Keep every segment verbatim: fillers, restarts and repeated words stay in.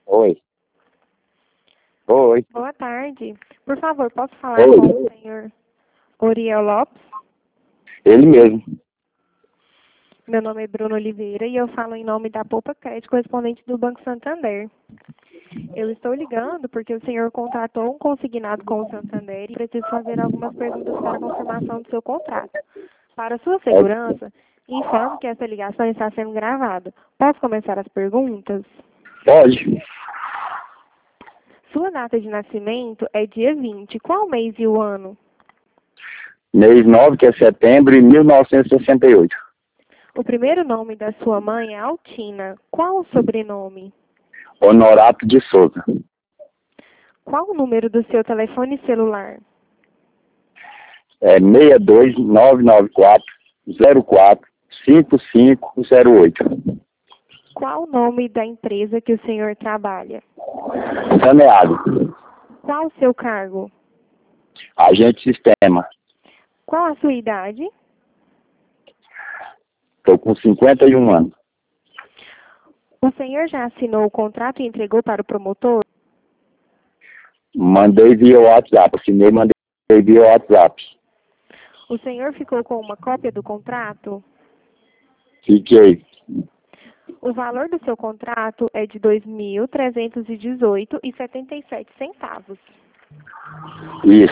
Oi. Oi. Boa tarde. Por favor, posso falar Oi. com o senhor Oriel Lopes? Ele mesmo. Meu nome é Bruno Oliveira e eu falo em nome da Poupa Crédito, correspondente do Banco Santander. Eu estou ligando porque o senhor contratou um consignado com o Santander e preciso fazer algumas perguntas para a confirmação do seu contrato. Para sua segurança, informo que essa ligação está sendo gravada. Posso começar as perguntas? Pode. Sua data de nascimento é dia vinte. Qual mês e o ano? Mês nove, que é setembro, de mil novecentos e sessenta e oito. O primeiro nome da sua mãe é Altina. Qual o sobrenome? Honorato de Souza. Qual o número do seu telefone celular? É seis dois nove nove quatro zero quatro cinco cinco zero oito. Qual o nome da empresa que o senhor trabalha? Saneado. Qual o seu cargo? Agente sistema. Qual a sua idade? Estou com cinquenta e um anos. O senhor já assinou o contrato e entregou para o promotor? Mandei via WhatsApp. Assinei, mandei via WhatsApp. O senhor ficou com uma cópia do contrato? Fiquei. O valor do seu contrato é de dois mil trezentos e dezoito reais e setenta e sete centavos. Isso.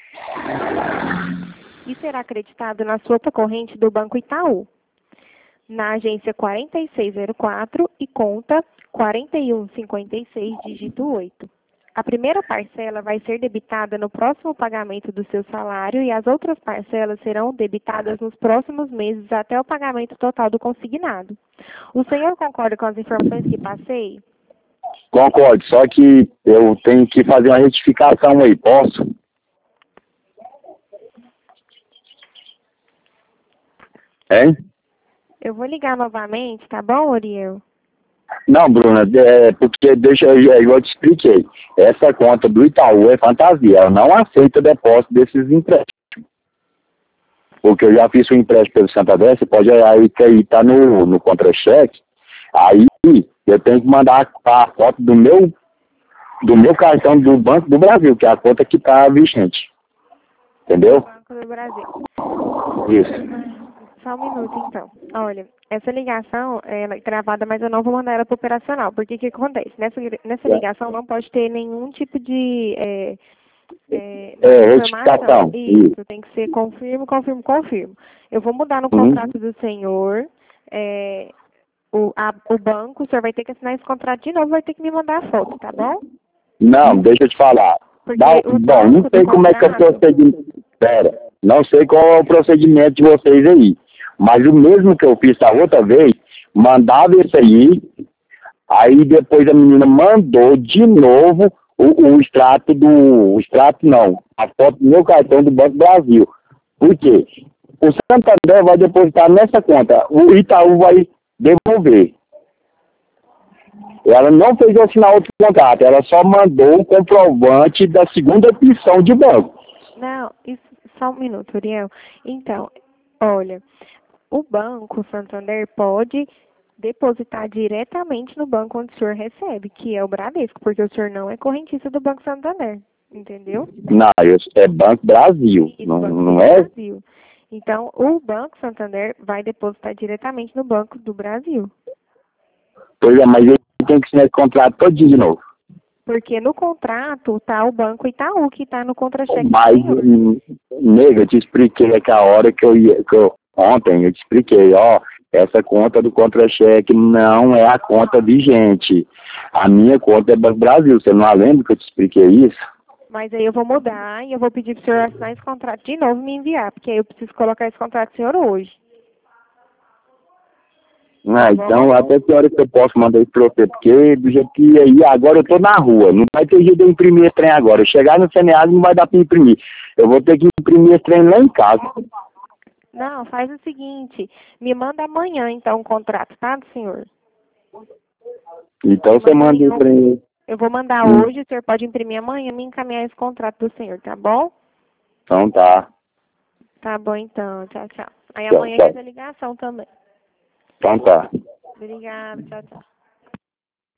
E será acreditado na sua corrente do Banco Itaú, na agência quarenta e seis zero quatro e conta quarenta e um cinquenta e seis, dígito oito. A primeira parcela vai ser debitada no próximo pagamento do seu salário e as outras parcelas serão debitadas nos próximos meses até o pagamento total do consignado. O senhor concorda com as informações que passei? Concordo, só que eu tenho que fazer uma retificação aí, posso? Hein? Eu vou ligar novamente, tá bom, Oriel? Não, Bruna, é porque deixa eu, eu te expliquei. Essa conta do Itaú é fantasia, ela não aceita depósito desses empréstimos. Porque eu já fiz um empréstimo pelo Santander, você pode aí que aí tá no, no contra-cheque, aí eu tenho que mandar a, a foto do meu, do meu cartão do Banco do Brasil, que é a conta que tá vigente. Entendeu? Banco do Brasil. Isso. Só um minuto, então. Olha, essa ligação ela é gravada, mas eu não vou mandar ela para o operacional. Porque o que acontece? Nessa, nessa ligação não pode ter nenhum tipo de é, é, É, informação. retificação. Isso, tem que ser confirmo, confirmo, confirmo. Eu vou mudar no Uhum. contrato do senhor. É, o, a, o banco, o senhor vai ter que assinar esse contrato de novo, vai ter que me mandar a foto, tá bom? Não, deixa eu te falar. Porque Dá, o bom, não banco sei do como é que é o contrato... procedimento. Pera, não sei qual é o procedimento de vocês aí. Mas o mesmo que eu fiz a outra vez, mandava isso aí, aí depois a menina mandou de novo o, o extrato do. O extrato não, a foto do meu cartão do Banco Brasil. Por quê? O Santander vai depositar nessa conta, o Itaú vai devolver. Ela não fez eu assinar outro contrato, ela só mandou o comprovante da segunda opção de banco. Não, isso, só um minuto, Uriel. Então, olha, o Banco Santander pode depositar diretamente no banco onde o senhor recebe, que é o Bradesco, porque o senhor não é correntista do Banco Santander, entendeu? Não, eu- é Banco Brasil, Isso, não, Banco não do é? Brasil. Então, o Banco Santander vai depositar diretamente no Banco do Brasil. Pois é, mas ele tem que assinar esse contrato todinho de novo. Porque no contrato tá o Banco Itaú, que está no contra-cheque do Mas, senhor. hum, nega, eu te expliquei aqui a hora que eu ia, que eu, ontem eu te expliquei, ó, essa conta do contra-cheque não é a conta vigente. A minha conta é Banco Brasil, você não lembra que eu te expliquei isso? Mas aí eu vou mudar e eu vou pedir para o senhor assinar esse contrato de novo e me enviar, porque aí eu preciso colocar esse contrato do senhor hoje. Ah, então até que hora que eu posso mandar isso pra você? Porque do jeito que aí, agora eu tô na rua, não vai ter jeito de eu imprimir esse trem agora. Eu chegar no Saneado não vai dar pra imprimir. Eu vou ter que imprimir esse trem lá em casa. Não, faz o seguinte, me manda amanhã então o contrato, tá, do senhor? Então você manda o trem. Eu vou mandar Hum. hoje, o senhor pode imprimir amanhã e me encaminhar esse contrato do senhor, tá bom? Então tá. Tá bom então, tchau, tchau. Aí Tchau, amanhã tchau. quer a ligação também. Então tá. Obrigada, tchau, tchau.